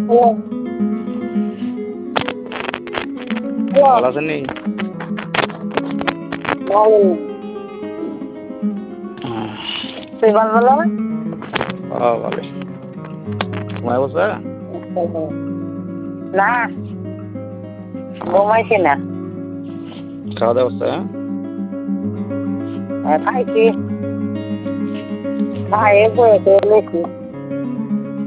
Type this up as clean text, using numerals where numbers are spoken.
ভালো আছেন নি? তুই ভালো না? ভালো। ঘুমায় বসে? না, ঘুমাইছি না। খাওয়া দাওয়া করছে? খাইছি, ভাই বসে লেছি।